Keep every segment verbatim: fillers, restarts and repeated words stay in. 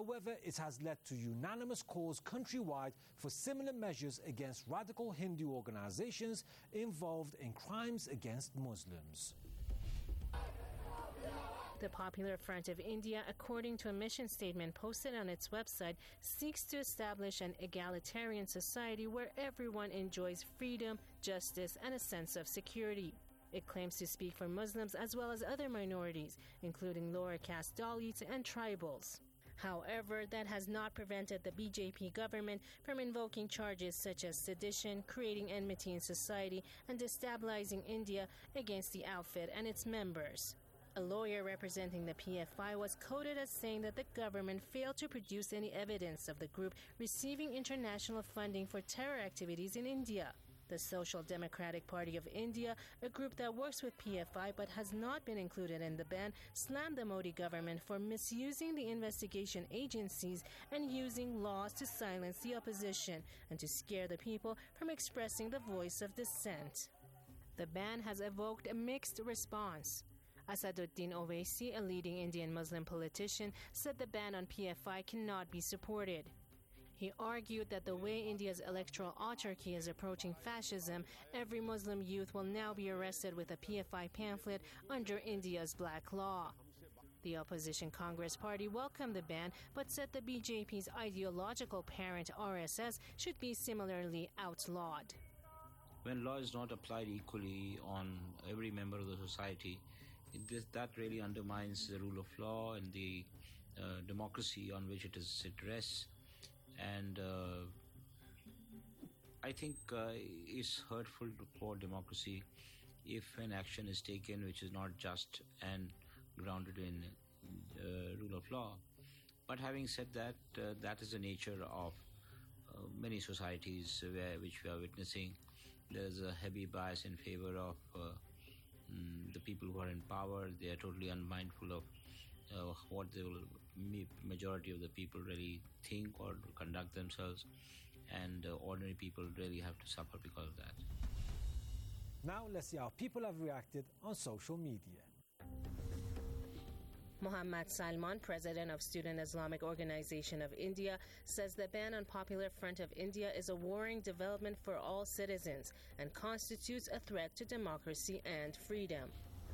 However, it has led to unanimous calls countrywide for similar measures against radical Hindu organizations involved in crimes against Muslims. The Popular Front of India, according to a mission statement posted on its website, seeks to establish an egalitarian society where everyone enjoys freedom, justice, and a sense of security. It claims to speak for Muslims as well as other minorities, including lower caste Dalits and tribals. However, that has not prevented the B J P government from invoking charges such as sedition, creating enmity in society, and destabilizing India against the outfit and its members. A lawyer representing the P F I was quoted as saying that the government failed to produce any evidence of the group receiving international funding for terror activities in India. The Social Democratic Party of India, a group that works with P F I but has not been included in the ban, slammed the Modi government for misusing the investigation agencies and using laws to silence the opposition and to scare the people from expressing the voice of dissent. The ban has evoked a mixed response. Asaduddin Owaisi, a leading Indian Muslim politician, said the ban on P F I cannot be supported. He argued that the way India's electoral autarky is approaching fascism, every Muslim youth will now be arrested with a P F I pamphlet under India's black law. The opposition Congress Party welcomed the ban, but said the B J P's ideological parent R S S should be similarly outlawed. When law is not applied equally on every member of the society, This, that really undermines the rule of law and the uh, democracy on which it is it rests. And uh, I think uh, it's hurtful for democracy if an action is taken which is not just and grounded in uh, rule of law. But having said that, uh, that is the nature of uh, many societies where, which we are witnessing. There's a heavy bias in favor of uh, the people who are in power. They are totally unmindful of uh, what the majority of the people really think or conduct themselves, and uh, ordinary people really have to suffer because of that. Now let's see how people have reacted on social media. Muhammad Salman, president of Student Islamic Organization of India, says the ban on Popular Front of India is a worrying development for all citizens and constitutes a threat to democracy and freedom.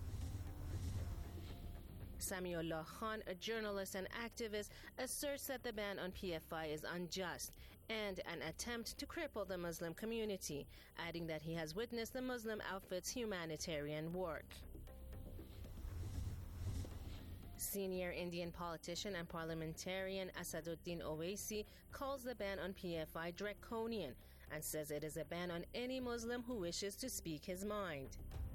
Samiullah Khan, a journalist and activist, asserts that the ban on P F I is unjust and an attempt to cripple the Muslim community, adding that he has witnessed the Muslim outfit's humanitarian work. Senior Indian politician and parliamentarian Asaduddin Owaisi calls the ban on P F I draconian and says it is a ban on any Muslim who wishes to speak his mind.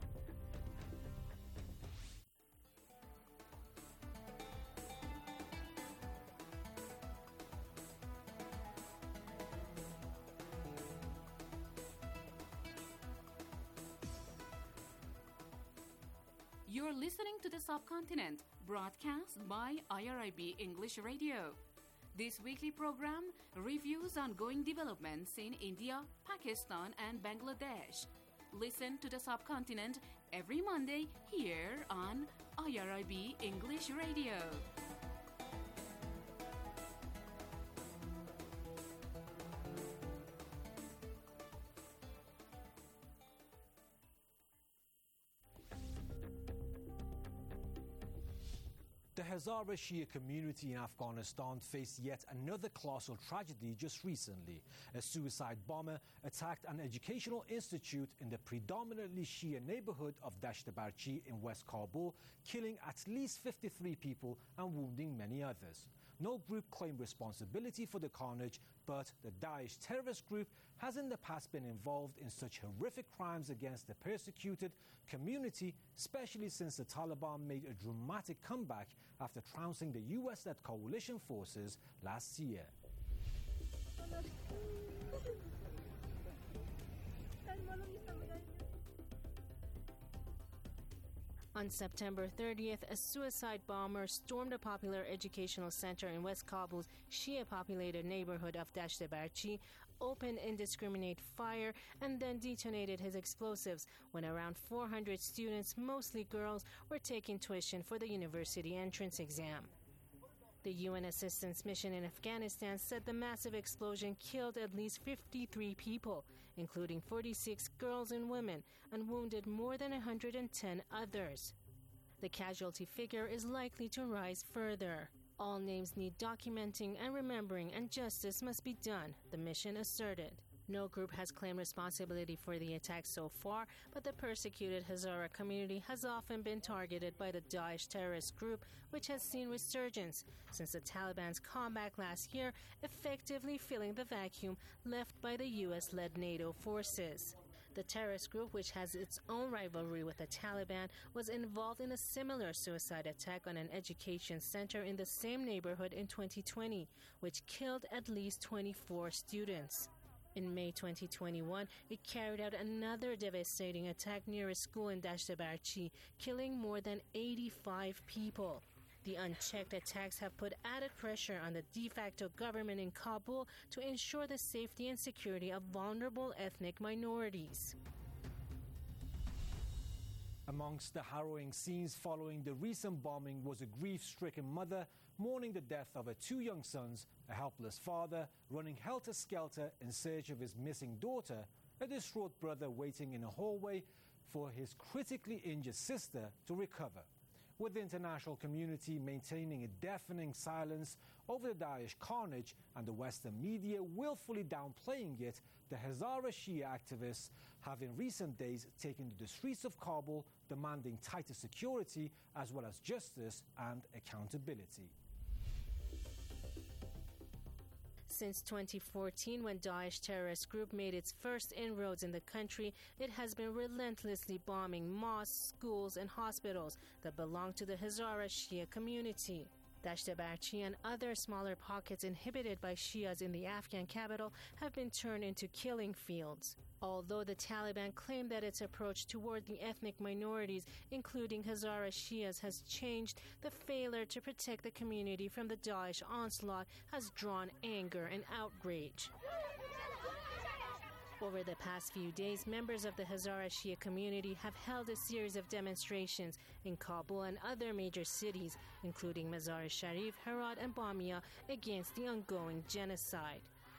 You're listening to The Subcontinent, broadcast by I R I B English Radio. This weekly program reviews ongoing developments in India, Pakistan, and Bangladesh. Listen to The Subcontinent every Monday here on I R I B English Radio. The Hazara Shia community in Afghanistan faced yet another colossal tragedy just recently. A suicide bomber attacked an educational institute in the predominantly Shia neighborhood of Dasht-e-Barchi in West Kabul, killing at least fifty-three people and wounding many others. No group claimed responsibility for the carnage, but the Daesh terrorist group has in the past been involved in such horrific crimes against the persecuted community, especially since the Taliban made a dramatic comeback after trouncing the U S-led coalition forces last year. On September thirtieth, a suicide bomber stormed a popular educational center in West Kabul's Shia-populated neighborhood of Dasht-e-Barchi, opened indiscriminate fire, and then detonated his explosives when around four hundred students, mostly girls, were taking tuition for the university entrance exam. The U N assistance mission in Afghanistan said the massive explosion killed at least fifty-three people, including forty-six girls and women, and wounded more than one hundred ten others. The casualty figure is likely to rise further. All names need documenting and remembering, and justice must be done, the mission asserted. No group has claimed responsibility for the attack so far, but the persecuted Hazara community has often been targeted by the Daesh terrorist group, which has seen resurgence since the Taliban's comeback last year, effectively filling the vacuum left by the U S-led NATO forces. The terrorist group, which has its own rivalry with the Taliban, was involved in a similar suicide attack on an education center in the same neighborhood in twenty twenty, which killed at least twenty-four students. In May twenty twenty-one, it carried out another devastating attack near a school in Dashtabarchi, killing more than eighty-five people. The unchecked attacks have put added pressure on the de facto government in Kabul to ensure the safety and security of vulnerable ethnic minorities. Amongst the harrowing scenes following the recent bombing was a grief-stricken mother mourning the death of her two young sons, a helpless father running helter-skelter in search of his missing daughter, a distraught brother waiting in a hallway for his critically injured sister to recover. With the international community maintaining a deafening silence over the Daesh carnage and the Western media willfully downplaying it, the Hazara Shia activists have in recent days taken to the streets of Kabul demanding tighter security as well as justice and accountability. Since twenty fourteen, when Daesh terrorist group made its first inroads in the country, it has been relentlessly bombing mosques, schools, and hospitals that belong to the Hazara Shia community. Dashtabarchi and other smaller pockets inhabited by Shias in the Afghan capital have been turned into killing fields. Although the Taliban claimed that its approach toward the ethnic minorities, including Hazara Shias, has changed, the failure to protect the community from the Daesh onslaught has drawn anger and outrage. Over the past few days, members of the Hazara Shia community have held a series of demonstrations in Kabul and other major cities, including Mazar-e-Sharif, Herat, and Bamia, against the ongoing genocide.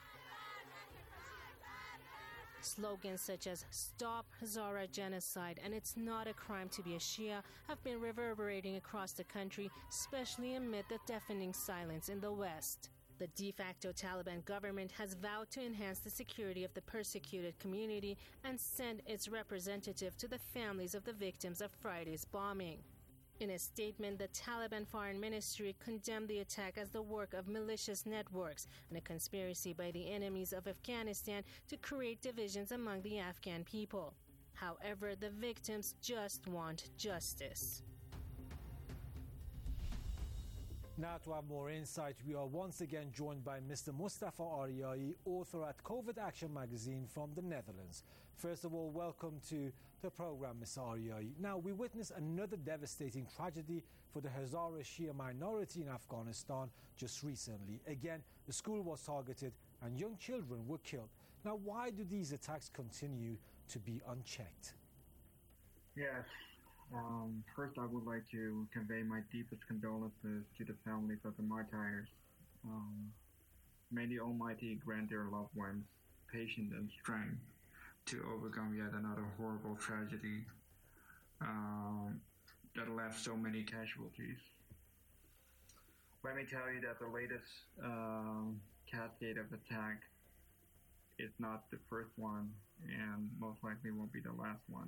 Slogans such as "Stop Hazara Genocide" and "It's not a crime to be a Shia" have been reverberating across the country, especially amid the deafening silence in the West. The de facto Taliban government has vowed to enhance the security of the persecuted community and send its representative to the families of the victims of Friday's bombing. In a statement, the Taliban Foreign Ministry condemned the attack as the work of malicious networks and a conspiracy by the enemies of Afghanistan to create divisions among the Afghan people. However, the victims just want justice. Now to have more insight, we are once again joined by Mister Mustafa Aryai, author at COVID Action magazine from the Netherlands. First of all, welcome to the program, Mister Aryai. Now, we witnessed another devastating tragedy for the Hazara Shia minority in Afghanistan just recently. Again, the school was targeted and young children were killed. Now, why do these attacks continue to be unchecked? Yes. Um, first, I would like to convey my deepest condolences to the families of the martyrs. Um, may the Almighty grant their loved ones patience and strength to overcome yet another horrible tragedy um, that left so many casualties. Let me tell you that the latest um, cascade of attack is not the first one and most likely won't be the last one.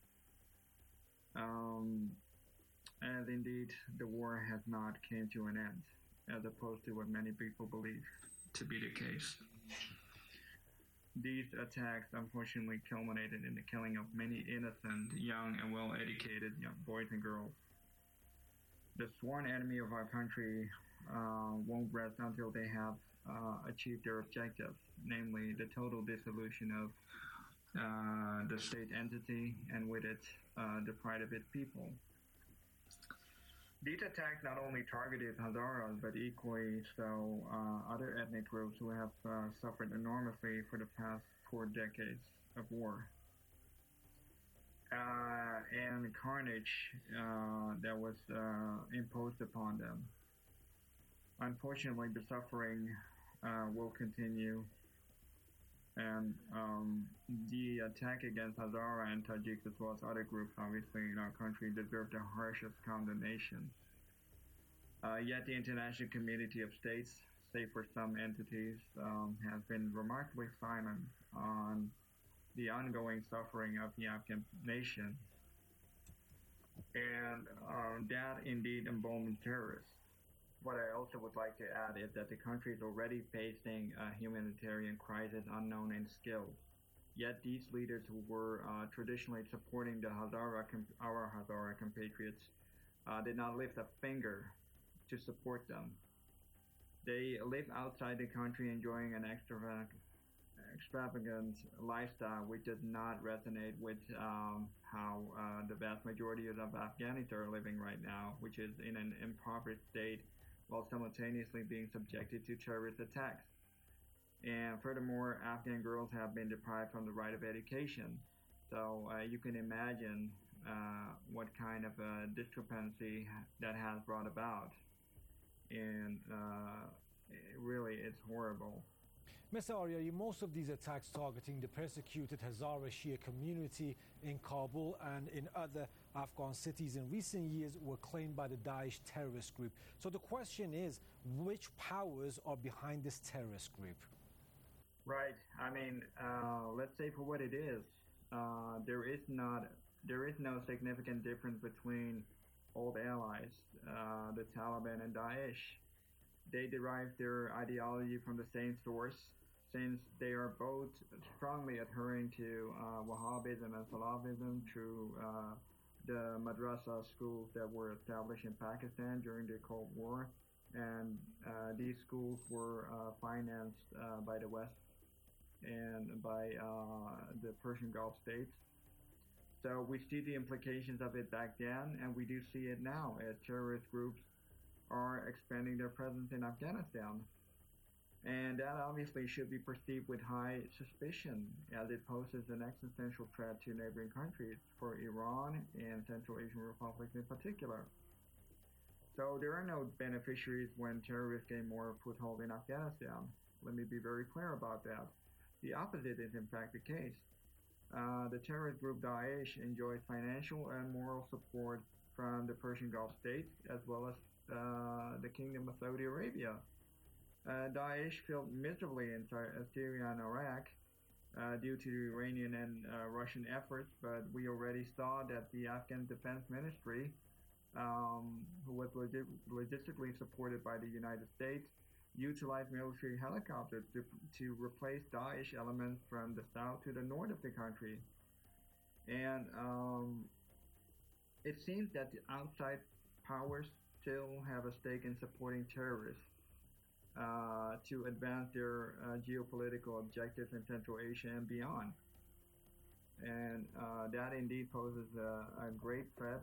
Um, and indeed, the war has not came to an end, as opposed to what many people believe to be the case. These attacks unfortunately culminated in the killing of many innocent, young, and well-educated young boys and girls. The sworn enemy of our country uh, won't rest until they have uh, achieved their objectives, namely the total dissolution of Uh, the state entity, and with it, uh, the pride of its people. These attacks not only targeted Hazaras, but equally so uh, other ethnic groups who have uh, suffered enormously for the past four decades of war. Uh, and the carnage uh, that was uh, imposed upon them. unfortunately, the suffering uh, will continue, and um, the attack against Hazara and Tajiks, as well as other groups, obviously, in our country, deserve the harshest condemnation. Uh, yet the international community of states, save for some entities, um, has been remarkably silent on the ongoing suffering of the Afghan nation. And uh, that indeed emboldens terrorists. What I also would like to add is that the country is already facing a humanitarian crisis unknown in scale. Yet these leaders who were uh, traditionally supporting the Hazara, our Hazara compatriots, uh, did not lift a finger to support them. They live outside the country enjoying an extravagant, extravagant lifestyle which does not resonate with um, how uh, the vast majority of Afghanis are living right now, which is in an impoverished state while simultaneously being subjected to terrorist attacks. And furthermore, Afghan girls have been deprived from the right of education. So uh, you can imagine uh, what kind of a discrepancy that has brought about. And uh, it really, it's horrible. Mister Aryari, most of these attacks targeting the persecuted Hazara Shia community in Kabul and in other Afghan cities in recent years were claimed by the Daesh terrorist group. So the question is, which powers are behind this terrorist group? Right. I mean, uh, let's say for what it is, uh, there is not, there is no significant difference between old allies, uh, the Taliban and Daesh. They derive their ideology from the same source, since they are both strongly adhering to uh, Wahhabism and Salafism through uh, the madrasa schools that were established in Pakistan during the Cold War. And uh, these schools were uh, financed uh, by the West and by uh, the Persian Gulf states. So we see the implications of it back then, and we do see it now as terrorist groups are expanding their presence in Afghanistan. And that obviously should be perceived with high suspicion, as it poses an existential threat to neighboring countries, for Iran and Central Asian republics in particular. So there are no beneficiaries when terrorists gain more foothold in Afghanistan. Let me be very clear about that. The opposite is in fact the case. Uh, the terrorist group Daesh enjoys financial and moral support from the Persian Gulf states, as well as uh, the Kingdom of Saudi Arabia. Uh, Daesh failed miserably in Syria and Iraq uh, due to the Iranian and uh, Russian efforts, but we already saw that the Afghan Defense Ministry, um, who was log- logistically supported by the United States, utilized military helicopters to, to replace Daesh elements from the south to the north of the country. And um, it seems that the outside powers still have a stake in supporting terrorists uh, to advance their uh, geopolitical objectives in Central Asia and beyond. And uh, that indeed poses a, a great threat.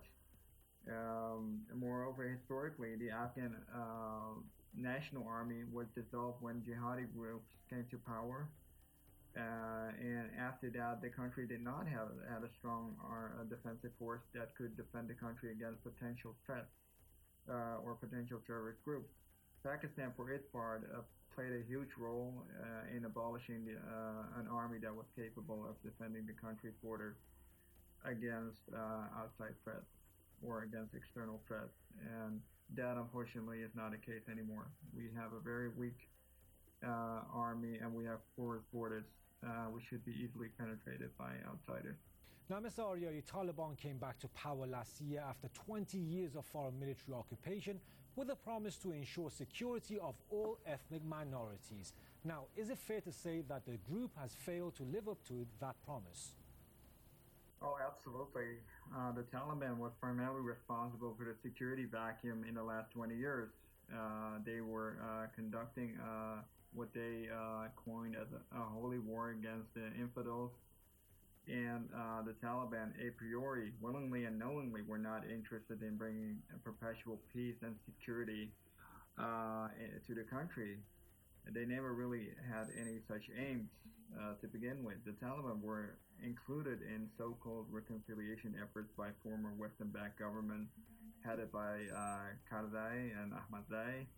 Um, moreover, historically, the Afghan uh, National Army was dissolved when jihadi groups came to power. Uh, and after that, the country did not have had a strong uh, defensive force that could defend the country against potential threats uh, or potential terrorist groups. Pakistan, for its part, uh, played a huge role uh, in abolishing the, uh, an army that was capable of defending the country's borders against uh, outside threats or against external threats. And that, unfortunately, is not the case anymore. We have a very weak uh, army, and we have porous borders, uh, which should be easily penetrated by outsiders. Now, Mister Aryari, Taliban came back to power last year after twenty years of foreign military occupation with a promise to ensure security of all ethnic minorities. Now, is it fair to say that the group has failed to live up to that promise? Oh, absolutely. Uh, the Taliban was primarily responsible for the security vacuum in the last twenty years. Uh, they were uh, conducting uh, what they uh, coined as a, a holy war against the infidels. And uh, the Taliban, a priori, willingly and knowingly, were not interested in bringing perpetual peace and security uh, to the country. They never really had any such aims uh, to begin with. The Taliban were included in so-called reconciliation efforts by former Western-backed governments headed by uh, Karzai and Ahmadzai.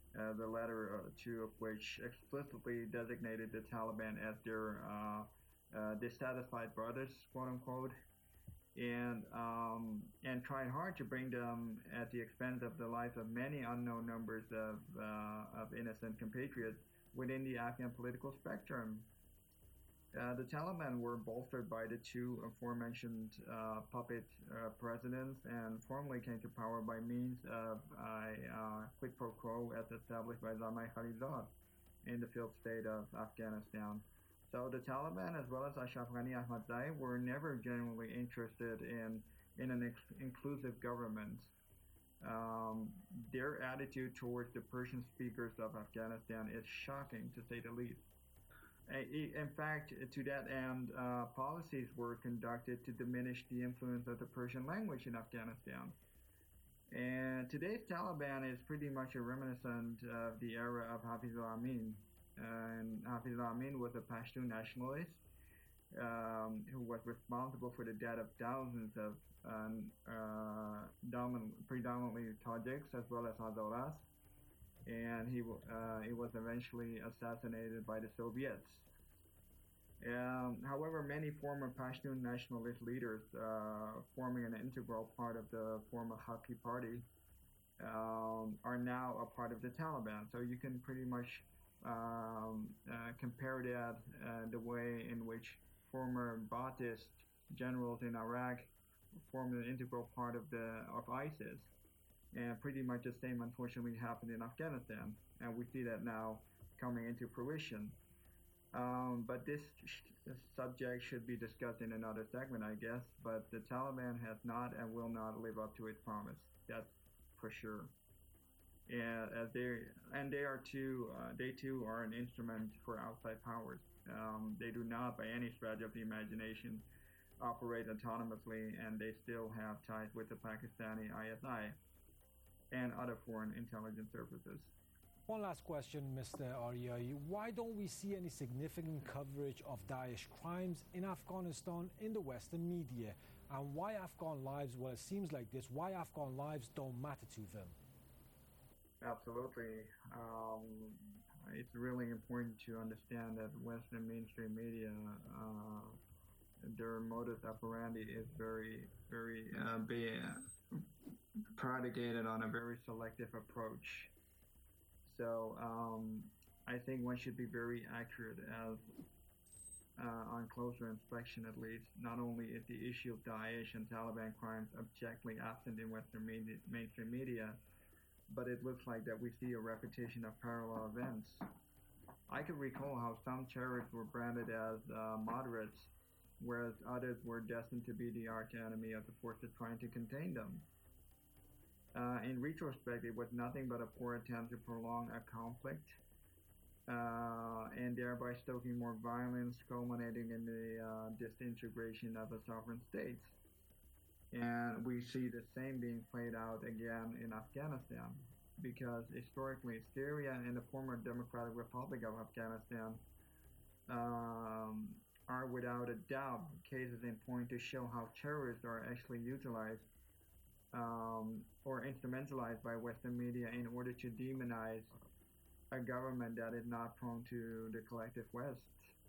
uh, the latter uh, two of which explicitly designated the Taliban as their uh, uh, dissatisfied brothers, quote unquote, and um, and tried hard to bring them at the expense of the lives of many unknown numbers of uh, of innocent compatriots within the Afghan political spectrum. Uh, the Taliban were bolstered by the two aforementioned uh, puppet uh, presidents and formally came to power by means of a uh, quid pro quo as established by Zalmay Khalilzad in the field state of Afghanistan. So the Taliban, as well as Ashraf Ghani Ahmadzai, were never genuinely interested in, in an ex- inclusive government. Um, their attitude towards the Persian speakers of Afghanistan is shocking, to say the least. In fact, to that end, uh, policies were conducted to diminish the influence of the Persian language in Afghanistan. And today's Taliban is pretty much a reminiscent of the era of Hafizullah Amin. And Hafizullah Amin was a Pashtun nationalist um, who was responsible for the death of thousands of um, uh, domin- predominantly Tajiks as well as Hazaras. And he, uh, he was eventually assassinated by the Soviets. Um, however, many former Pashtun nationalist leaders, uh, forming an integral part of the former Haqi party, um, are now a part of the Taliban. So you can pretty much um, uh, compare that uh, the way in which former Ba'athist generals in Iraq formed an integral part of the of ISIS. And pretty much the same, unfortunately, happened in Afghanistan. And we see that now coming into fruition. Um, but this sh- subject should be discussed in another segment, I guess. But the Taliban has not and will not live up to its promise. That's for sure. And uh, they and they are too. Uh, they too are an instrument for outside powers. Um, they do not, by any stretch of the imagination, operate autonomously, and they still have ties with the Pakistani I S I and other foreign intelligence services. One last question, Mister Aryai. Why don't we see any significant coverage of Daesh crimes in Afghanistan in the Western media? And why Afghan lives, well, it seems like this, why Afghan lives don't matter to them? Absolutely. Um, it's really important to understand that Western mainstream media, uh, their modus operandi is very, very uh, be, uh, predicated on a very selective approach. So um, I think one should be very accurate as uh, on closer inspection, at least. Not only is the issue of Daesh and Taliban crimes objectively absent in Western media, mainstream media, but it looks like that we see a repetition of parallel events. I could recall how some terrorists were branded as uh, moderates, whereas others were destined to be the arch enemy of the forces trying to contain them. Uh, in retrospect, it was nothing but a poor attempt to prolong a conflict uh, and thereby stoking more violence, culminating in the uh, disintegration of a sovereign state. And we see the same being played out again in Afghanistan, because historically Syria and the former Democratic Republic of Afghanistan um, are without a doubt cases in point to show how terrorists are actually utilized um, or instrumentalized by Western media in order to demonize a government that is not prone to the collective West.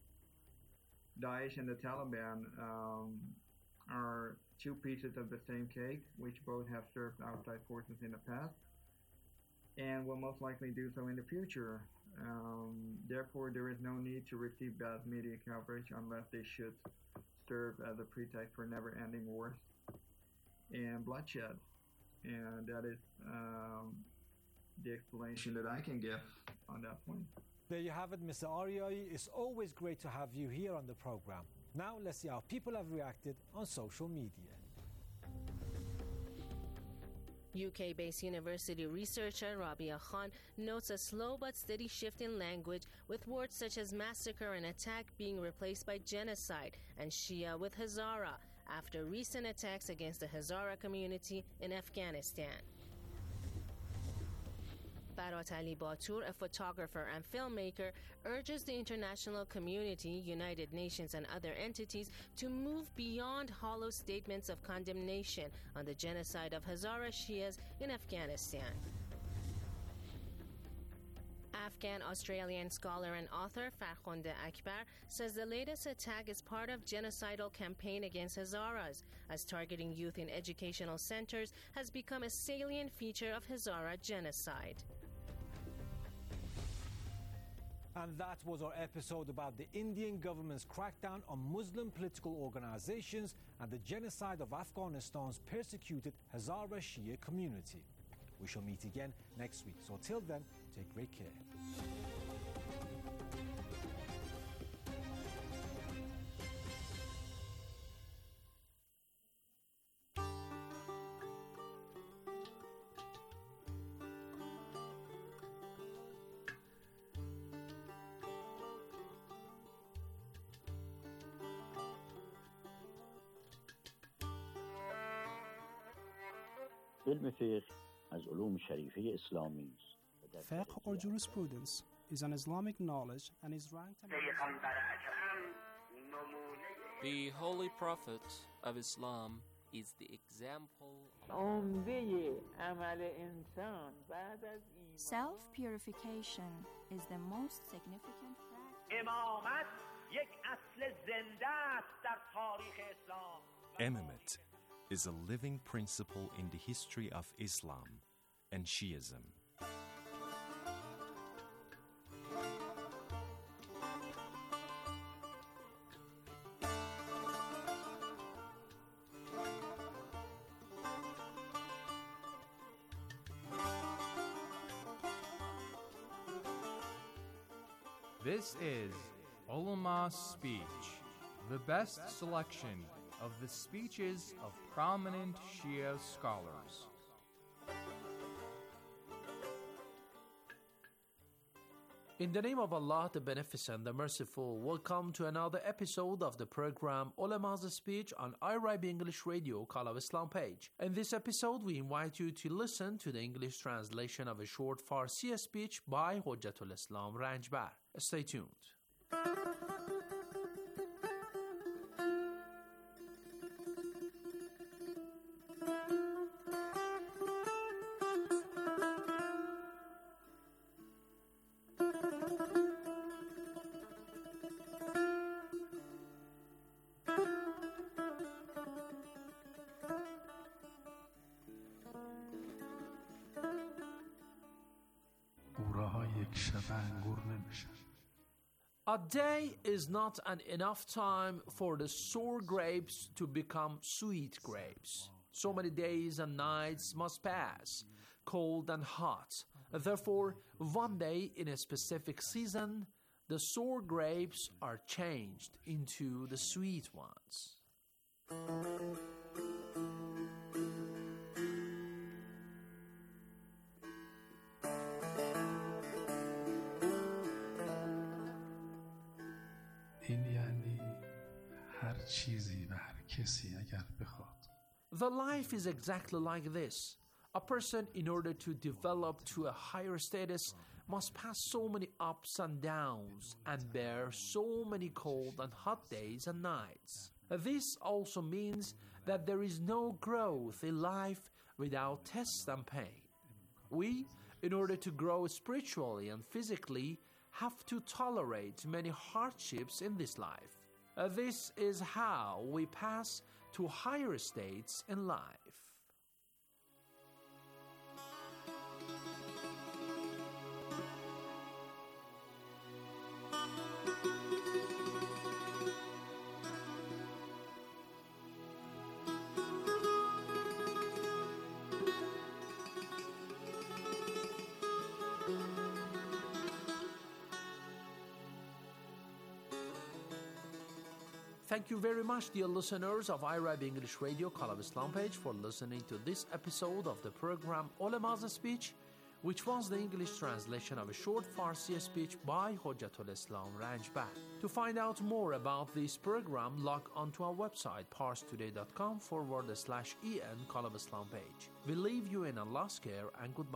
Daesh and the Taliban um, are two pieces of the same cake, which both have served outside forces in the past and will most likely do so in the future. Um, therefore, there is no need to receive bad media coverage unless they should serve as a pretext for never-ending wars and bloodshed. And that is um, the explanation that I can give on that point. There you have it, Mister Aryai. It's always great to have you here on the program. Now let's see how people have reacted on social media. U K-based university researcher Rabia Khan notes a slow but steady shift in language, with words such as massacre and attack being replaced by genocide and Shia with Hazara after recent attacks against the Hazara community in Afghanistan. Farat Ali Batur, a photographer and filmmaker, urges the international community, United Nations and other entities to move beyond hollow statements of condemnation on the genocide of Hazara Shias in Afghanistan. Afghan-Australian scholar and author Farkhonde Akbar says the latest attack is part of genocidal campaign against Hazaras, as targeting youth in educational centers has become a salient feature of Hazara genocide. And that was our episode about the Indian government's crackdown on Muslim political organizations and the genocide of Afghanistan's persecuted Hazara Shia community. We shall meet again next week. So till then, take great care. علم فقه از علوم شریفه اسلامی است. Fiqh or jurisprudence is an Islamic knowledge and is ranked among The Holy Prophet of Islam is the example. Self-purification is the most significant practice. Imamate is a living principle in the history of Islam and Shiism. This is Ulama's Speech, the best selection of the speeches of prominent Shia scholars. In the name of Allah, the Beneficent, the Merciful, welcome to another episode of the program Ulama's Speech on I R I B English Radio Call of Islam page. In this episode, we invite you to listen to the English translation of a short Farsi speech by Hujjatul Islam Ranjbar. Stay tuned. A day is not an enough time for the sour grapes to become sweet grapes. So many days and nights must pass, cold and hot. Therefore, one day in a specific season, the sour grapes are changed into the sweet ones. The life is exactly like this. A person, in order to develop to a higher status, must pass so many ups and downs and bear so many cold and hot days and nights. This also means that there is no growth in life without tests and pain. We, in order to grow spiritually and physically, have to tolerate many hardships in this life. Uh, this is how we pass to higher states in life. Thank you very much, dear listeners of I R I B English Radio Call of Islam page, for listening to this episode of the program Ulama's Speech, which was the English translation of a short Farsi speech by Hujjatul Islam Ranjbar. To find out more about this program, log on to our website, parstoday.com forward slash en Call of Islam page. We leave you in Allah's care and goodbye.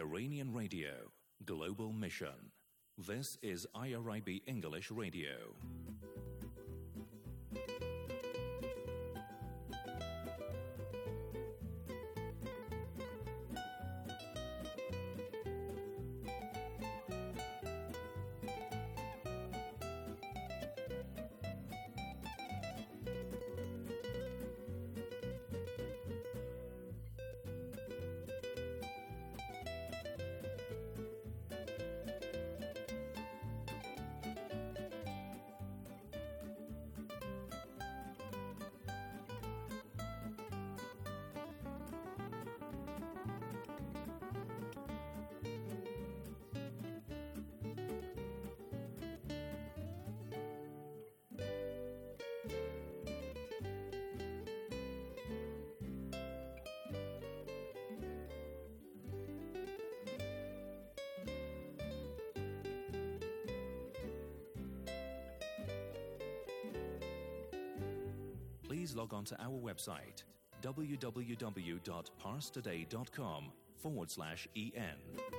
Iranian Radio, Global Mission. This is I R I B English Radio. Please log on to our website, www.parstoday.com forward slash en.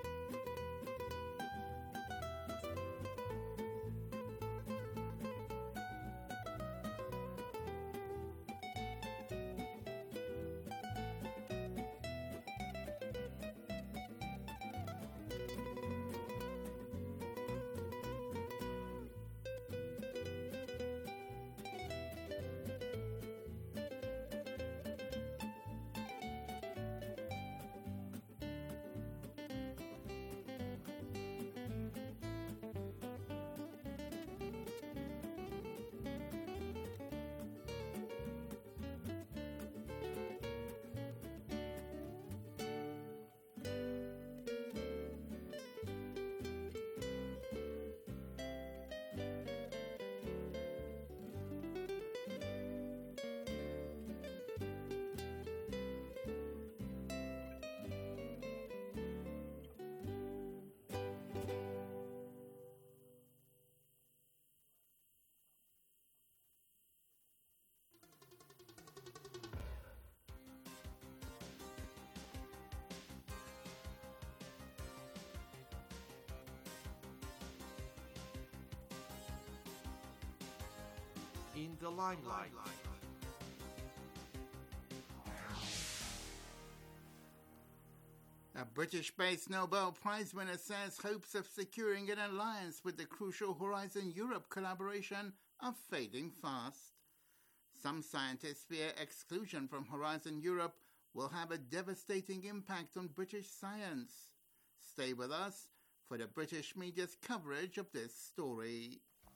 In the limelight. A British-based Nobel Prize winner says hopes of securing an alliance with the crucial Horizon Europe collaboration are fading fast. Some scientists fear exclusion from Horizon Europe will have a devastating impact on British science. Stay with us for the British media's coverage of this story.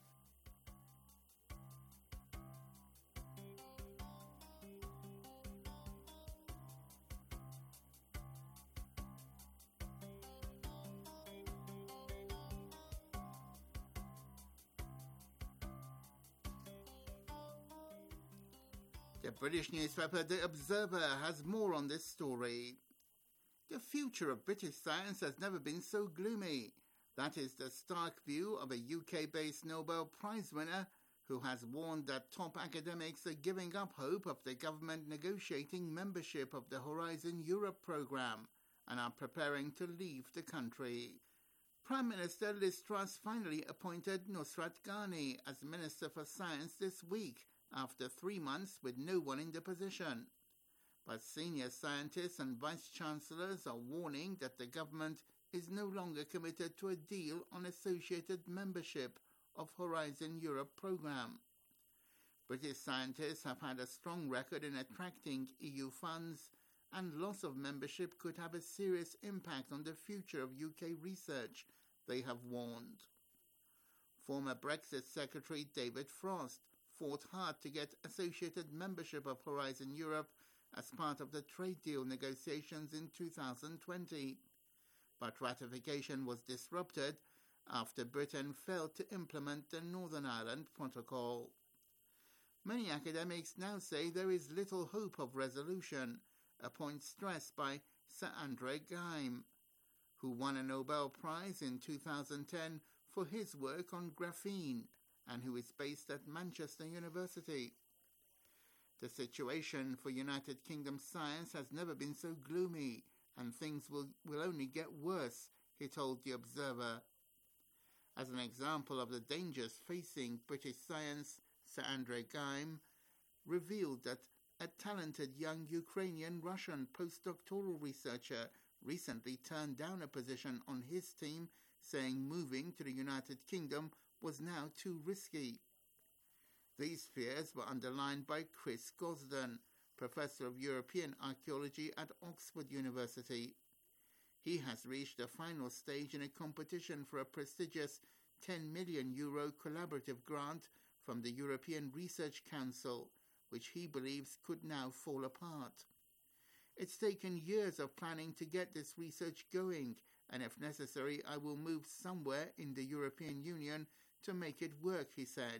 The British newspaper The Observer has more on this story. The future of British science has never been so gloomy. That is the stark view of a U K-based Nobel Prize winner who has warned that top academics are giving up hope of the government negotiating membership of the Horizon Europe programme and are preparing to leave the country. Prime Minister Liz Truss finally appointed Nusrat Ghani as Minister for Science this week, after three months with no one in the position. But senior scientists and vice-chancellors are warning that the government is no longer committed to a deal on associated membership of Horizon Europe programme. British scientists have had a strong record in attracting E U funds, and loss of membership could have a serious impact on the future of U K research, they have warned. Former Brexit Secretary David Frost fought hard to get associated membership of Horizon Europe as part of the trade deal negotiations in two thousand twenty. But ratification was disrupted after Britain failed to implement the Northern Ireland Protocol. Many academics now say there is little hope of resolution, a point stressed by Sir Andre Geim, who won a Nobel Prize in two thousand ten for his work on graphene, and who is based at Manchester University. The situation for United Kingdom science has never been so gloomy, and things will, will only get worse, he told The Observer. As an example of the dangers facing British science, Sir Andrei Geim revealed that a talented young Ukrainian-Russian postdoctoral researcher recently turned down a position on his team, saying moving to the United Kingdom was now too risky. These fears were underlined by Chris Gosden, Professor of European Archaeology at Oxford University. He has reached the final stage in a competition for a prestigious ten million euro collaborative grant from the European Research Council, which he believes could now fall apart. It's taken years of planning to get this research going, and if necessary, I will move somewhere in the European Union to make it work, he said.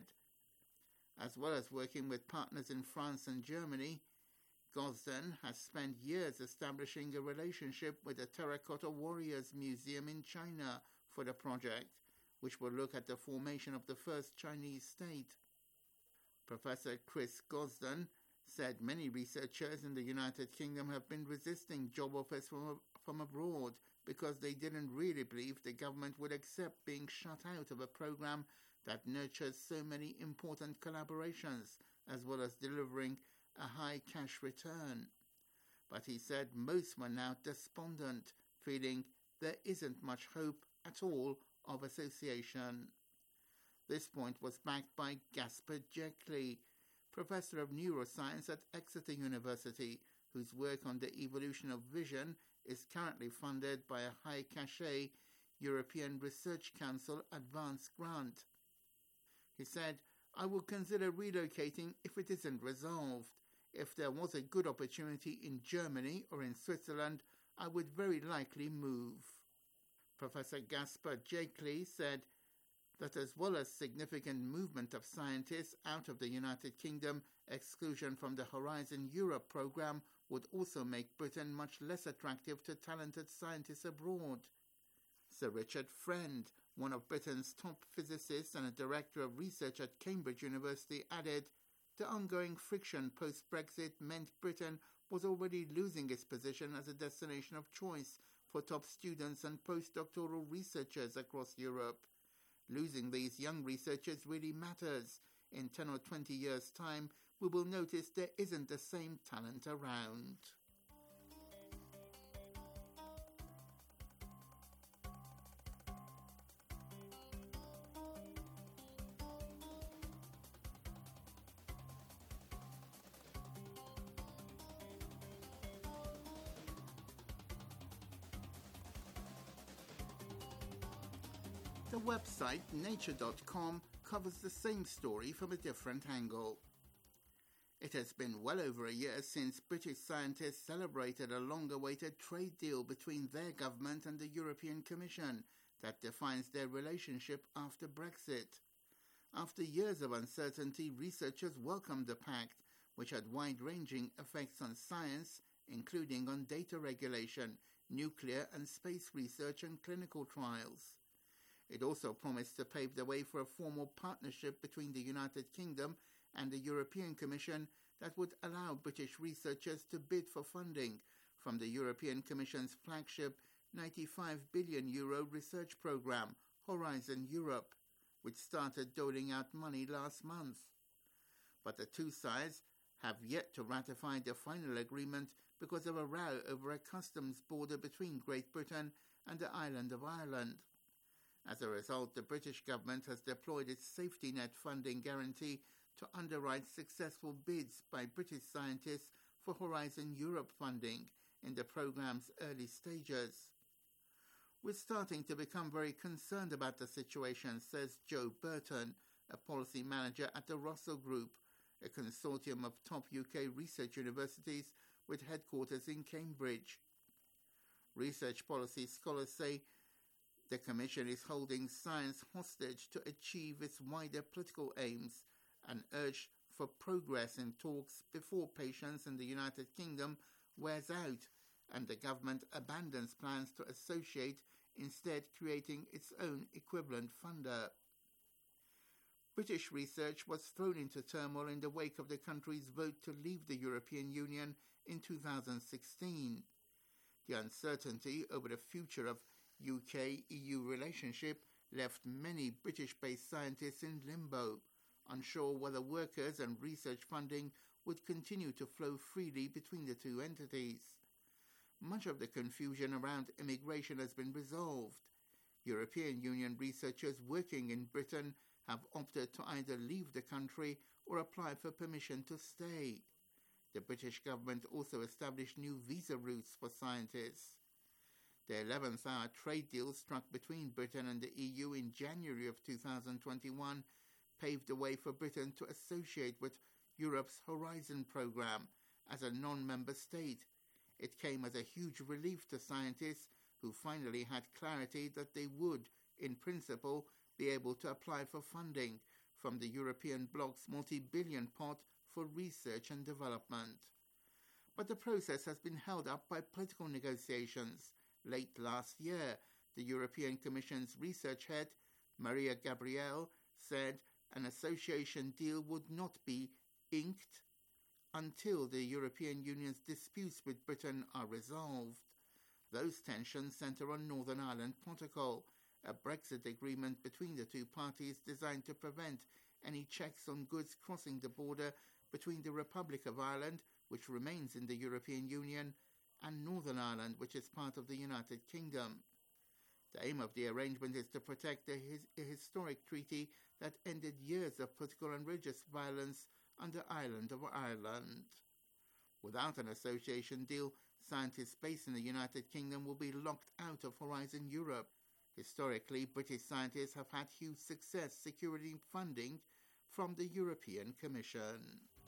As well as working with partners in France and Germany, Gosden has spent years establishing a relationship with the Terracotta Warriors Museum in China for the project, which will look at the formation of the first Chinese state. Professor Chris Gosden said many researchers in the United Kingdom have been resisting job offers from, from abroad because they didn't really believe the government would accept being shut out of a program that nurtures so many important collaborations, as well as delivering a high cash return. But he said most were now despondent, feeling there isn't much hope at all of association. This point was backed by Gaspard Jekli, Professor of Neuroscience at Exeter University, whose work on the evolution of vision is currently funded by a high-cachet European Research Council advance grant. He said, I will consider relocating if it isn't resolved. If there was a good opportunity in Germany or in Switzerland, I would very likely move. Professor Gaspard Jekli said that as well as significant movement of scientists out of the United Kingdom, exclusion from the Horizon Europe program would also make Britain much less attractive to talented scientists abroad. Sir Richard Friend, one of Britain's top physicists and a director of research at Cambridge University, added, the ongoing friction post-Brexit meant Britain was already losing its position as a destination of choice for top students and postdoctoral researchers across Europe. Losing these young researchers really matters. In ten or twenty years' time, we will notice there isn't the same talent around. The website nature dot com covers the same story from a different angle. It has been well over a year since British scientists celebrated a long-awaited trade deal between their government and the European Commission that defines their relationship after Brexit. After years of uncertainty, researchers welcomed the pact, which had wide-ranging effects on science, including on data regulation, nuclear and space research and clinical trials. It also promised to pave the way for a formal partnership between the United Kingdom and the European Commission that would allow British researchers to bid for funding from the European Commission's flagship ninety-five billion euro research programme, Horizon Europe, which started doling out money last month. But the two sides have yet to ratify the final agreement because of a row over a customs border between Great Britain and the island of Ireland. As a result, the British government has deployed its safety net funding guarantee to underwrite successful bids by British scientists for Horizon Europe funding in the programme's early stages. We're starting to become very concerned about the situation, says Joe Burton, a policy manager at the Russell Group, a consortium of top U K research universities with headquarters in Cambridge. Research policy scholars say the Commission is holding science hostage to achieve its wider political aims and urge for progress in talks before patience in the United Kingdom wears out and the government abandons plans to associate, instead creating its own equivalent funder. British research was thrown into turmoil in the wake of the country's vote to leave the European Union in two thousand sixteen. The uncertainty over the future of U K E U relationship left many British-based scientists in limbo, unsure whether workers and research funding would continue to flow freely between the two entities. Much of the confusion around immigration has been resolved. European Union researchers working in Britain have opted to either leave the country or apply for permission to stay. The British government also established new visa routes for scientists. The eleventh hour trade deal struck between Britain and the E U in January of two thousand twenty-one paved the way for Britain to associate with Europe's Horizon programme as a non-member state. It came as a huge relief to scientists who finally had clarity that they would, in principle, be able to apply for funding from the European bloc's multi-billion pot for research and development. But the process has been held up by political negotiations. Late last year, the European Commission's research head, Maria Gabriel, said an association deal would not be inked until the European Union's disputes with Britain are resolved. Those tensions centre on Northern Ireland Protocol, a Brexit agreement between the two parties designed to prevent any checks on goods crossing the border between the Republic of Ireland, which remains in the European Union, and Northern Ireland, which is part of the United Kingdom. The aim of the arrangement is to protect a, his, a historic treaty that ended years of political and religious violence on the island of Ireland. Without an association deal, scientists based in the United Kingdom will be locked out of Horizon Europe. Historically, British scientists have had huge success securing funding from the European Commission.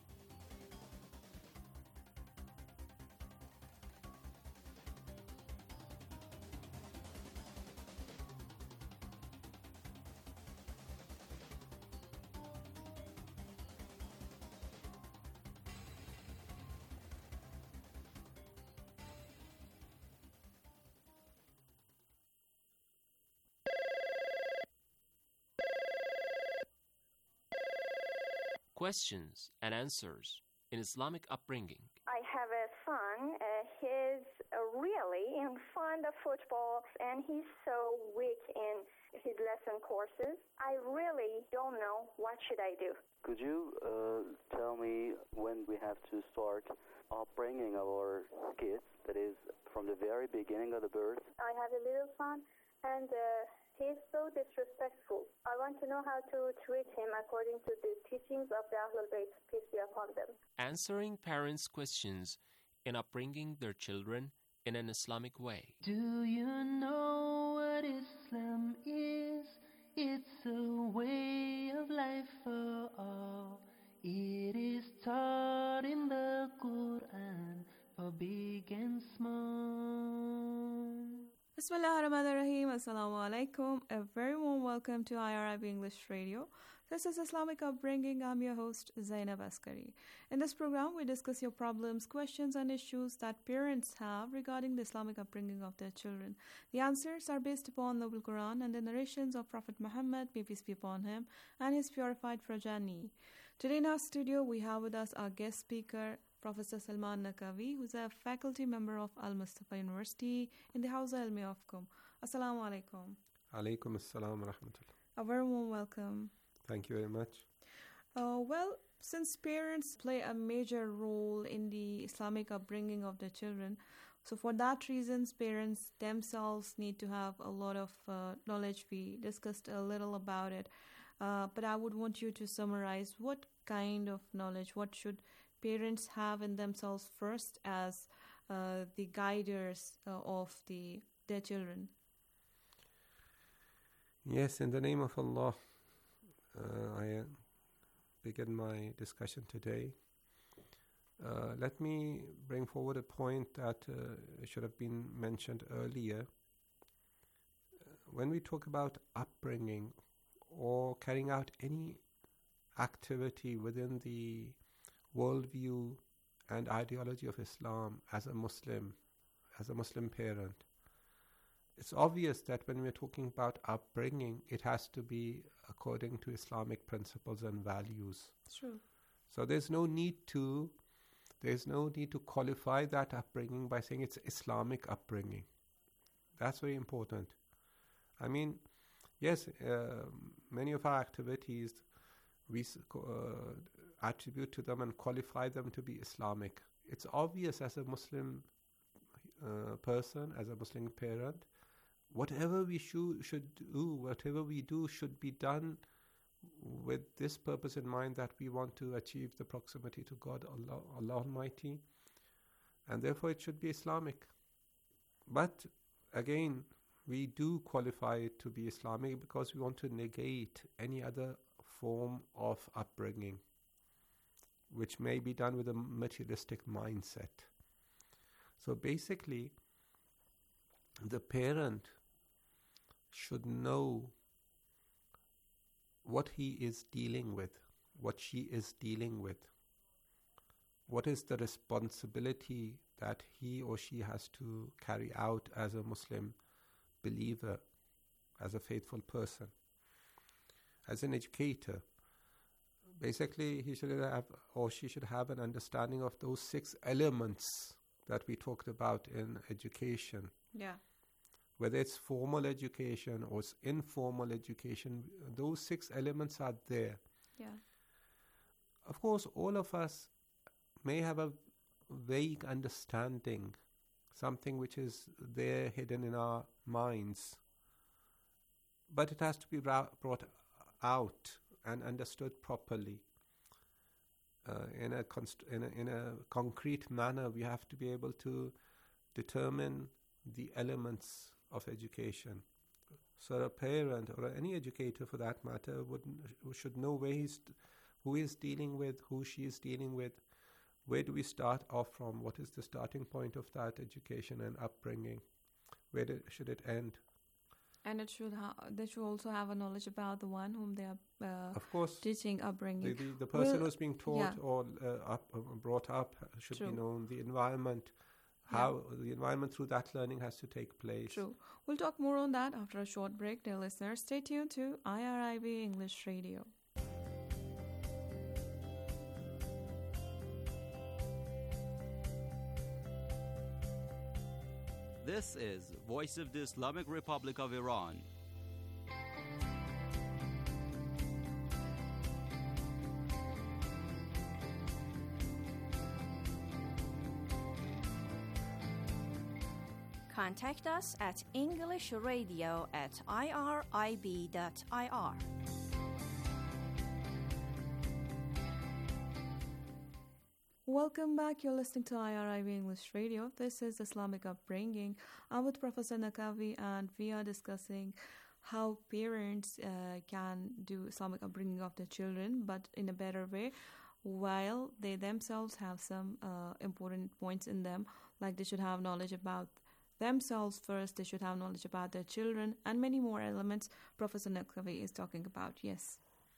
Questions and answers in Islamic upbringing. I have a son. Uh, he's uh, really in fond of football, and he's so weak in his lesson courses. I really don't know what should I do. Could you uh, tell me when we have to start upbringing our kids, that is, from the very beginning of the birth? I have a little son, and uh, he's so disrespectful. I want to know how to treat him according to the teachings of the Ahlul Bayt, peace be upon them. Answering parents' questions in upbringing their children in an Islamic way. Do you know what Islam is? It's a way of life for all. It is taught in the Quran for big and small. Bismillah ar-Rahman ar-Rahim. Assalamu alaikum. A very warm welcome to I R I B English Radio. This is Islamic Upbringing. I'm your host, Zainab Askari. In this program, we discuss your problems, questions, and issues that parents have regarding the Islamic upbringing of their children. The answers are based upon the Noble Quran and the narrations of Prophet Muhammad, may peace be upon him, and his purified progeny. Today in our studio, we have with us our guest speaker, Professor Salman Naqvi, who is a faculty member of Al-Mustafa University in the Hawza Ilmiya of Qom. Assalamu alaikum. Alaikum assalam wa rahmatullah. A very warm welcome. Thank you very much. Uh, well, since parents play a major role in the Islamic upbringing of their children, so for that reason, parents themselves need to have a lot of uh, knowledge. We discussed a little about it, uh, but I would want you to summarize what kind of knowledge, what should parents have in themselves first as uh, the guiders uh, of the their children. Yes, in the name of Allah, uh, I uh, begin my discussion today. Uh, let me bring forward a point that uh, should have been mentioned earlier. Uh, when we talk about upbringing or carrying out any activity within the worldview and ideology of Islam as a Muslim, as a Muslim parent, it's obvious that when we're talking about upbringing, it has to be according to Islamic principles and values. True. So there's no need to There's no need to qualify that upbringing by saying it's Islamic upbringing. That's very important. I mean, yes, uh, many of our activities we uh, attribute to them and qualify them to be Islamic. It's obvious as a Muslim uh, person, as a Muslim parent, whatever we should, should do, whatever we do should be done with this purpose in mind, that we want to achieve the proximity to God, Allah, Allah Almighty, and therefore it should be Islamic. But again, we do qualify it to be Islamic because we want to negate any other form of upbringing which may be done with a materialistic mindset. So basically, the parent should know what he is dealing with, what she is dealing with, what is the responsibility that he or she has to carry out as a Muslim believer, as a faithful person. As an educator, basically he should have, or she should have, an understanding of those six elements that we talked about in education. Yeah. Whether it's formal education or it's informal education, those six elements are there. Yeah. Of course, all of us may have a vague understanding, something which is there hidden in our minds, but it has to be brought out and understood properly. Uh, in a, const- in a in a concrete manner, we have to be able to determine the elements of education. So a parent or any educator for that matter would should know where he's, who he's dealing with, who she is dealing with. Where do we start off from? What is the starting point of that education and upbringing? Where do, should it end? And it should ha- they should also have a knowledge about the one whom they are uh, of course, teaching, upbringing. The, the, the person well, who's being taught yeah. or uh, up, uh, brought up should True. be known. The environment, how yeah. the environment through that learning has to take place. True. We'll talk more on that after a short break. Dear listeners, stay tuned to I R I B English Radio. This is Voice of the Islamic Republic of Iran. Contact us at englishradio at irib dot I R. Welcome back. You're listening to I R I B English Radio. This is Islamic Upbringing. I'm with Professor Naqvi, and we are discussing how parents uh, can do Islamic upbringing of their children, but in a better way, while they themselves have some uh, important points in them, like they should have knowledge about themselves first, they should have knowledge about their children, and many more elements Professor Naqvi is talking about. Yes.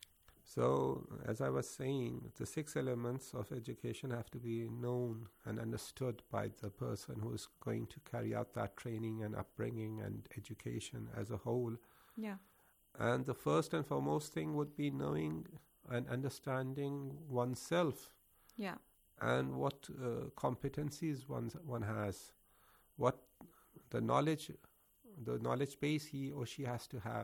So, as I was saying, the six elements of education have to be known and understood by the person who is going to carry out that training and upbringing and education as a whole. Yeah. And the first and foremost thing would be knowing and understanding oneself. Yeah. And what uh, competencies one one has, what the knowledge, the knowledge base he or she has to have.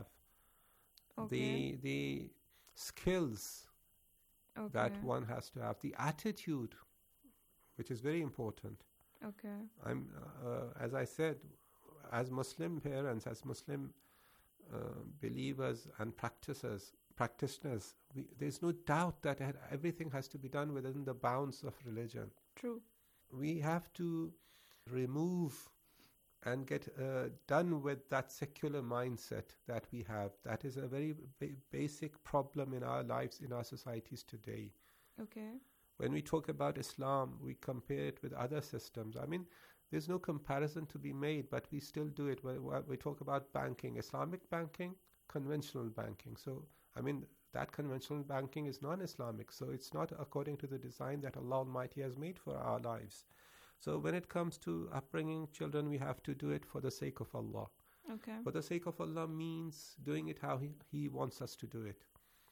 Okay. The the skills okay. that one has to have, the attitude, which is very important. Okay. I'm, uh, as I said, as Muslim parents, as Muslim uh, believers and practitioners, practitioners, we, there's no doubt that everything has to be done within the bounds of religion. True. We have to remove and get uh, done with that secular mindset that we have. That is a very ba- basic problem in our lives, in our societies today. Okay. When we talk about Islam, we compare it with other systems. I mean, there's no comparison to be made, but we still do it. When we talk about banking, Islamic banking, conventional banking. So, I mean, that conventional banking is non-Islamic. So it's not according to the design that Allah Almighty has made for our lives. So when it comes to upbringing children, we have to do it for the sake of Allah. Okay. For the sake of Allah means doing it how He, he wants us to do it.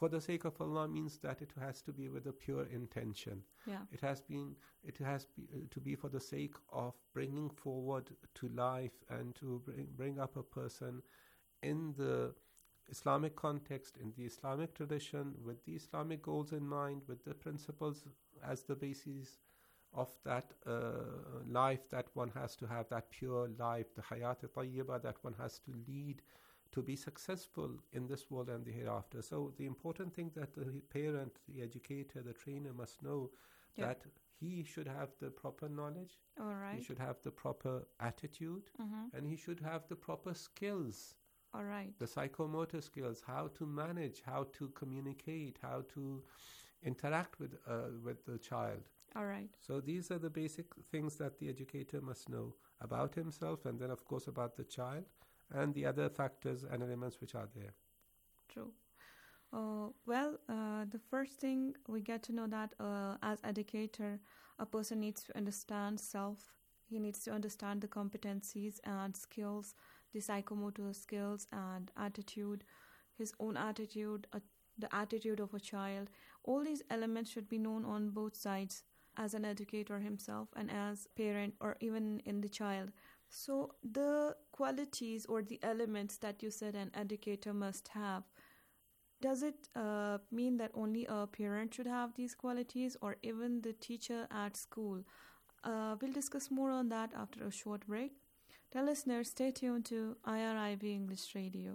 for the sake of Allah means that it has to be with a pure intention. Yeah. It has been, it has be, uh, to be for the sake of bringing forward to life and to bring, bring up a person in the Islamic context, in the Islamic tradition, with the Islamic goals in mind, with the principles as the basis of that uh, life that one has to have, that pure life, the hayat tayyiba that one has to lead to be successful in this world and the hereafter. So the important thing that the parent, the educator, the trainer must know Yeah. that he should have the proper knowledge, All right. he should have the proper attitude, Mhm. and he should have the proper skills. All right. The psychomotor skills, how to manage, how to communicate, how to interact with uh, with the child. All right. So these are the basic things that the educator must know about himself, and then of course about the child and the other factors and elements which are there. True. Uh, well, uh, the first thing we get to know that uh, as educator, a person needs to understand self. He needs to understand the competencies and skills, the psychomotor skills and attitude, his own attitude, uh, the attitude of a child. All these elements should be known on both sides, as an educator himself and as parent, or even in the child. So the qualities or the elements that you said an educator must have, does it uh, mean that only a parent should have these qualities, or even the teacher at school? Uh, we'll discuss more on that after a short break. Dear listeners, stay tuned to I R I B English Radio.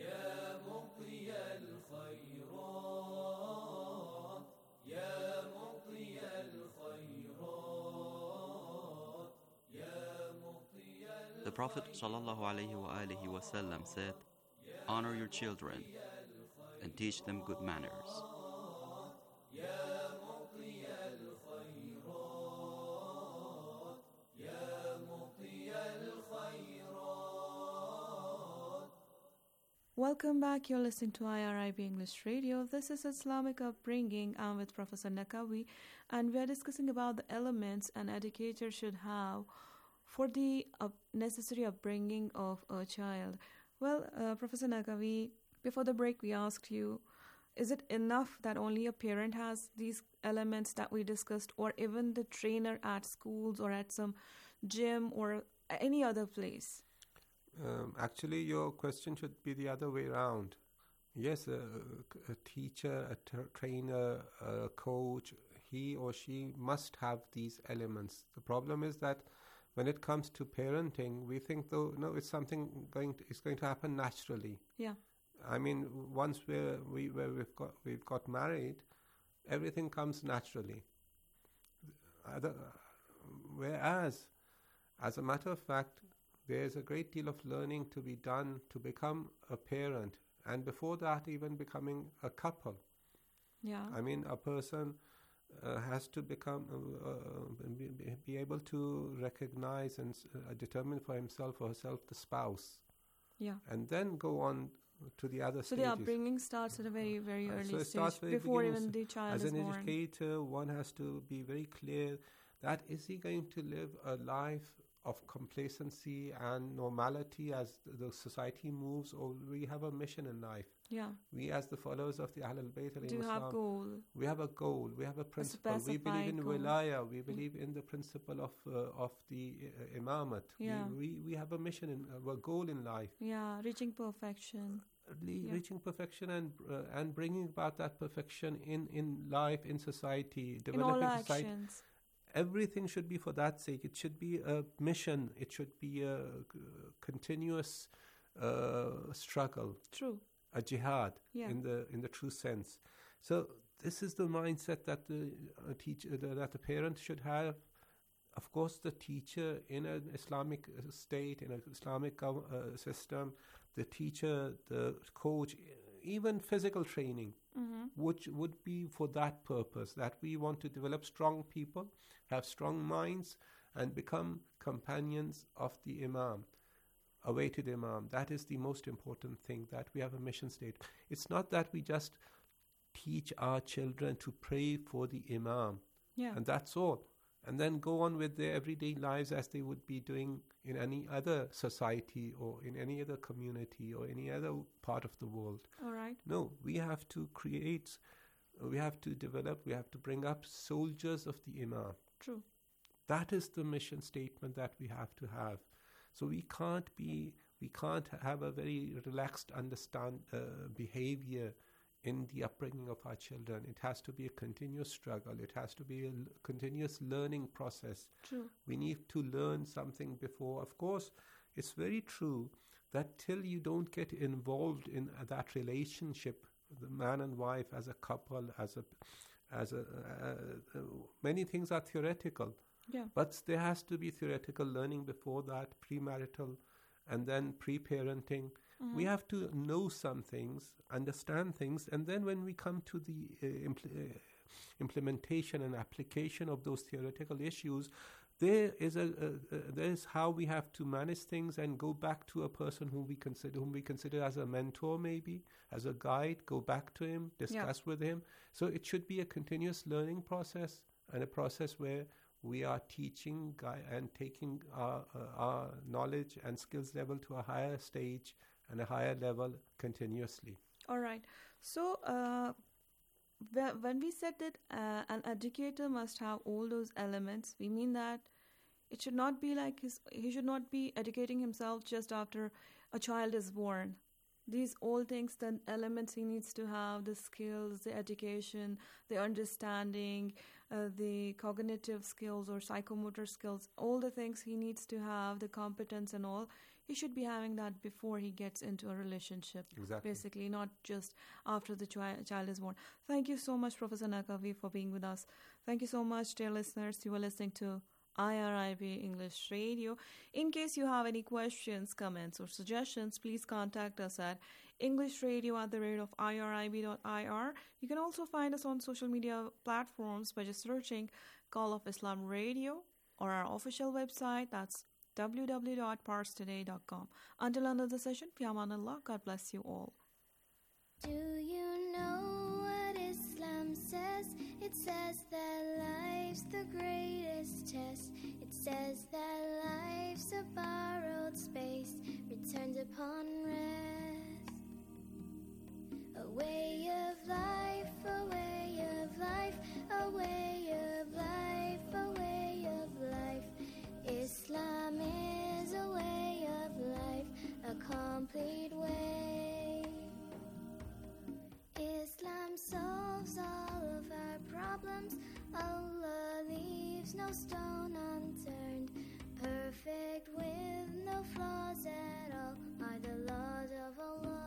The Prophet sallallahu alaihi wasallam said, "Honor your children and teach them good manners." Welcome back. You're listening to I R I B English Radio. This is Islamic Upbringing. I'm with Professor Nakawi, and we are discussing about the elements an educator should have for the uh, necessary upbringing of a child. Well, uh, Professor Nakawi, before the break we asked you, is it enough that only a parent has these elements that we discussed, or even the trainer at schools or at some gym or any other place? Um, actually, your question should be the other way around. Yes, a, a teacher, a t- trainer, a coach, he or she must have these elements. The problem is that when it comes to parenting, we think, though, no, it's something going to, it's going to happen naturally. Yeah. I mean, once we're, we where we've got we've got married, everything comes naturally. Other, whereas, as a matter of fact, there's a great deal of learning to be done to become a parent, and before that, even becoming a couple. Yeah. I mean, a person uh, has to become uh, uh, be, be able to recognize and uh, determine for himself or herself the spouse. Yeah. And then go on to the other so stages. So the upbringing starts at a very, very early uh, so stage, before even the child As is an born. educator, one has to be very clear that is he going to live a life of complacency and normality as the society moves, or we have a mission in life. Yeah. We, as the followers of the Ahlul Bayt, do you have goal? We have a goal. We have a principle. A we believe in goal. wilaya. We believe in the principle of uh, of the uh, imamat. Yeah. We, we we have a mission, in, uh, a goal in life. Yeah, reaching perfection. Le- yeah. Reaching perfection and uh, and bringing about that perfection in, in life, in society, developing in all society. Actions. Everything should be for that sake. It should be a mission. It should be a c- continuous uh, struggle. True. A jihad yeah. in the in the true sense. So this is the mindset that the uh, teacher, uh, that the parent should have. Of course, the teacher in an Islamic state, in an Islamic uh, system, the teacher, the coach, even physical training, mm-hmm. which would be for that purpose, that we want to develop strong people, have strong minds, and become companions of the Imam, awaited Imam. That is the most important thing, that we have a mission state. It's not that we just teach our children to pray for the Imam, yeah. and that's all. and then go on with their everyday lives as they would be doing in any other society or in any other community or any other part of the world. All right. No, we have to create, we have to develop, we have to bring up soldiers of the Imam. True. That is the mission statement that we have to have. So we can't be, we can't have a very relaxed understand uh, behavior in the upbringing of our children. It has to be a continuous struggle. It has to be a l- continuous learning process. True. We need to learn something before. Of course, it's very true that till you don't get involved in uh, that relationship, the man and wife as a couple, as a, as a, uh, uh, many things are theoretical. Yeah. But there has to be theoretical learning before that, premarital, and then pre-parenting. Mhm. We have to know some things, understand things, and then when we come to the uh, impl- uh, implementation and application of those theoretical issues, there is a, a, a there is how we have to manage things and go back to a person whom we consider whom we consider as a mentor, maybe as a guide. Go back to him, discuss with him. So it should be a continuous learning process and a process where we are teaching gui- and taking our, uh, our knowledge and skills level to a higher stage and a higher level continuously. All right. So, uh, whe- when we said that uh, an educator must have all those elements, we mean that it should not be like his, he should not be educating himself just after a child is born. These all things, the elements he needs to have, the skills, the education, the understanding, uh, the cognitive skills or psychomotor skills, all the things he needs to have, the competence and all, he should be having that before he gets into a relationship. Exactly. Basically, not just after the chi- child is born. Thank you so much, Professor Naqvi, for being with us. Thank you so much, dear listeners. You were listening to I R I B English Radio. In case you have any questions, comments, or suggestions, please contact us at englishradio at the rate of irib dot I R. You can also find us on social media platforms by just searching Call of Islam Radio or our official website. That's w w w dot pars today dot com. Until another session, fi aman Allah. God bless you all. Do you know what Islam says? It says that life's the greatest test. It says that life's a borrowed space, returned upon rest. A way of life, a way of life, a way of life, a way of life. Islam is a way of life, a complete way. Islam solves all of our problems. Allah leaves no stone unturned. Perfect with no flaws at all are the laws of Allah.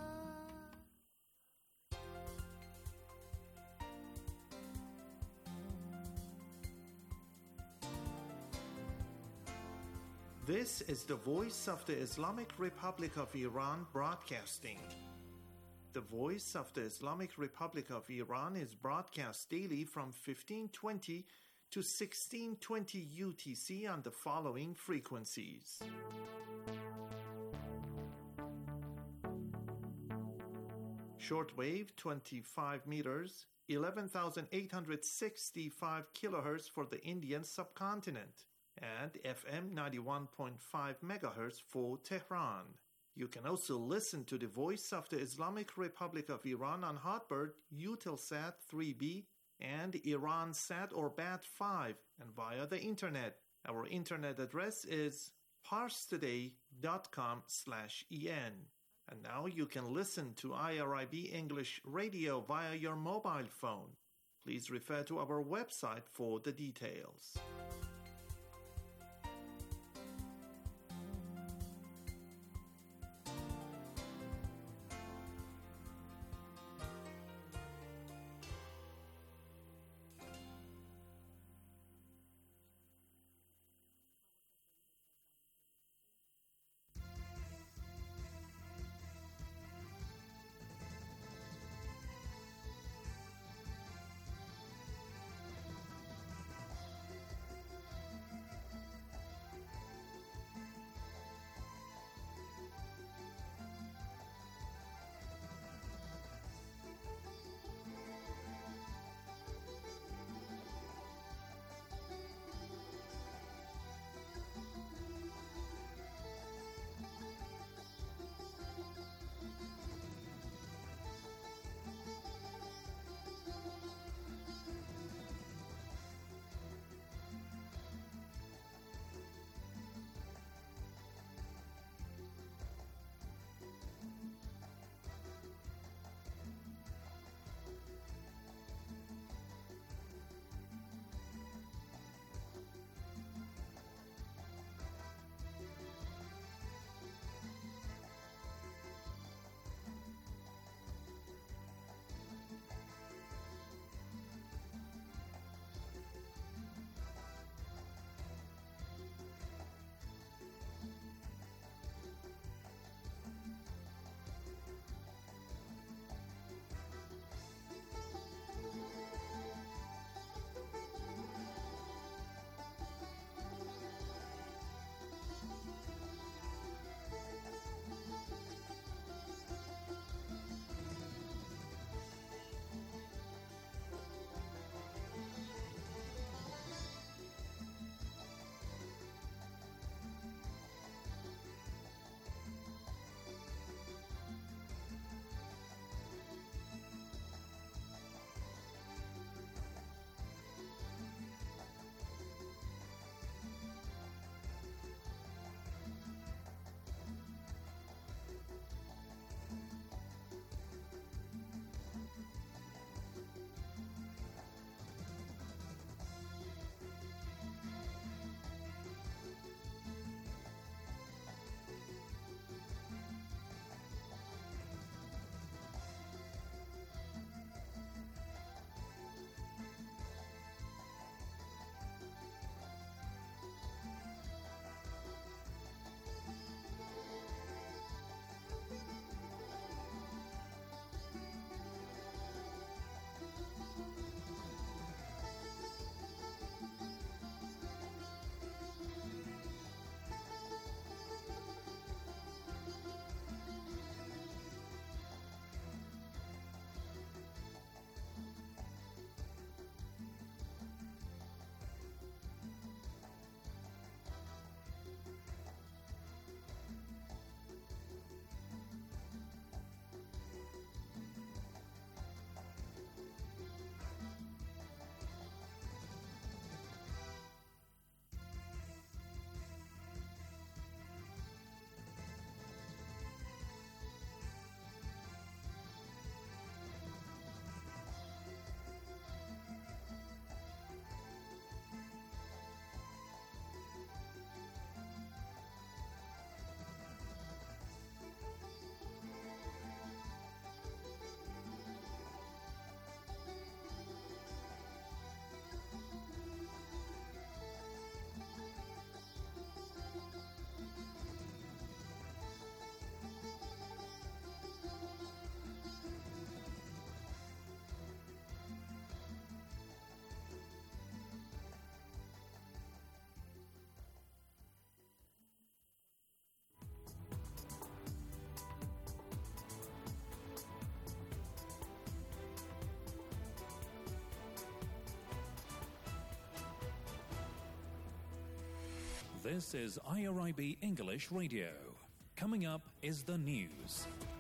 This is the voice of the Islamic Republic of Iran broadcasting. The Voice of the Islamic Republic of Iran is broadcast daily from fifteen twenty to sixteen twenty U T C on the following frequencies. Shortwave twenty-five meters, eleven thousand eight hundred sixty-five kilohertz for the Indian subcontinent, and F M ninety-one point five megahertz for Tehran. You can also listen to the Voice of the Islamic Republic of Iran on Hotbird, Eutelsat three B, and IranSat or B A T five, and via the internet. Our internet address is parstoday dot com slash en. And now you can listen to I R I B English Radio via your mobile phone. Please refer to our website for the details. This is I R I B English Radio. Coming up is the news.